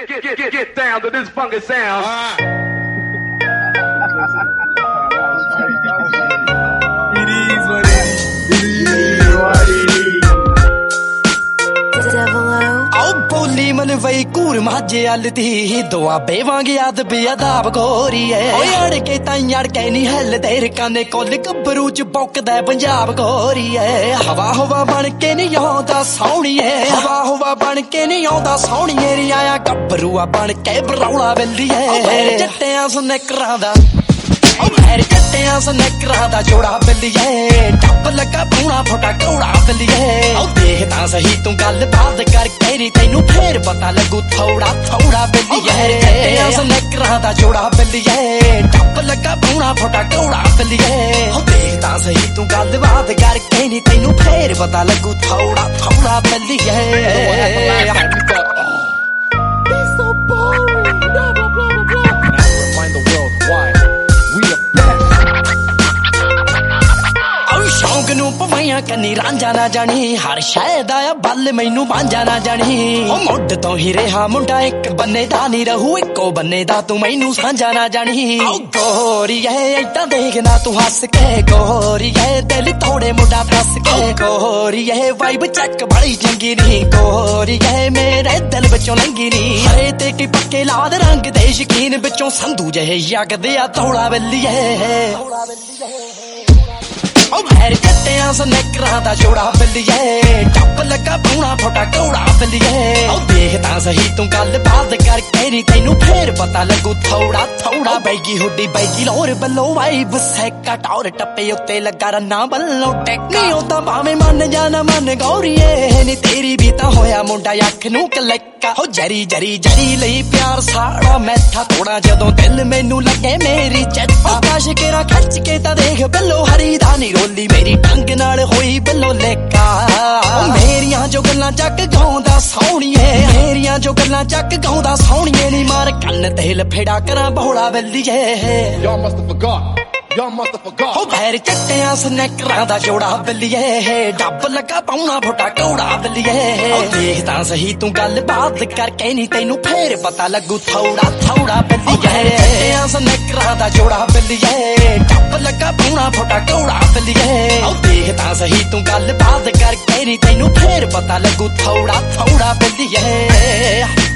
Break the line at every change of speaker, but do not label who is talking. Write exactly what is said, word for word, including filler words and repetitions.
get, get, get, get, get down to this funky sound. Uh. It is what it is. It is what it is.
बोली मन वही कूर माजे अलती दुआ बेवांग याद बेअदाब गोरी है ओए के ताई अड़ के नहीं हल तेरे काने कोल गबरू च बौकदा पंजाब गोरी है हवा हवा बन के नहीं आउंदा सोहणी है हवा हवा बन के नहीं आउंदा सोहणी रे आया गबरूआ बन के बरौला वेली है जट्टियां सुनकरां दा मेरे जट्टियां सुनकरां दा जोड़ा वेली है टप लगा पूना फोटा कौड़ा वेली है ओ देखदा सही तू गल बात कर केरी तैनू फेर पता लगू थोड़ा थोड़ा वेली है जट्टियां सुनकरां दा जोड़ा वेली है टप लगा पूना फोटा कौड़ा वेली है ओ देखदा सही तू गल बात कर केरी तैनू फेर पता लगू थोड़ा थोड़ा वेली है पवैया कन्नी रांझा ना जानी हर शायद आया बल मैनू बांझा ना जानी ओ मुड तो ही रहा मुंडा एक बन्ने दा नहीं रहू इको बन्ने दा तू मैनू सांझा ना जानी ओ गोरी है ऐदा देखना तू हस के गोरी है दिल थोड़े मुंडा फस के गोरी है वाइब चेक बड़ी चंगी नहीं गोरी है मेरे दिल विचों लंघी नहीं हरे ते की पक्के लाद रंग दे शकीन विचों संधू जहे यगदे आ थोड़ा वेली है मेरे जट्टियां सुनकरां दा जोड़ा वेली है टप लगा पूना फोटा कौड़ा वेली है ओ देखदा सही तू गल बात कर केरी तैनू फेर पता लगू थोड़ा थोड़ा बैगी हुड्डी बैगी लोर बल्लो वाइब सैका टौर टप्पे उत्ते लगा रन्ना बल्लो टेक्नी ओदा भावें मन जाना मन गौरीए नी तेरी भी तां होया मुंडा अख नू कलक्का हो जरी जरी जरी लई प्यार साड़ा मैठा थोड़ा जदों दिल मैनू लगे मेरी चट्टा काश केरा खच के तां देख बल्लो हरी दा नी रोली मेरी ढंग नाल होई बल्लो लेका मेरियां जो गल्लां चक गाउंदा सोहणीए मेरियां जो गल्लां चक गाउंदा सोहणीए नी मार कन्न ते लफेड़ा करां बहोड़ा वेलीए
Y'all must have forgot Y'all must have forgot
हो पैर चट्टियां सुनकरां दा जोड़ा वेलीए डब लगा पौना फोटा कौड़ा वेलीए ओ देखदा सही तू गल बात करके नी तैनू फेर पता लगू थोड़ा थोड़ा वेलीए चट्टियां सुनकरां दा जोड़ा वेलीए डब लगा पौना फोटा कौड़ा वेलीए ओ देखदा सही तू गल बात करके नी तैनू फेर पता लगू थोड़ा थोड़ा वेलीए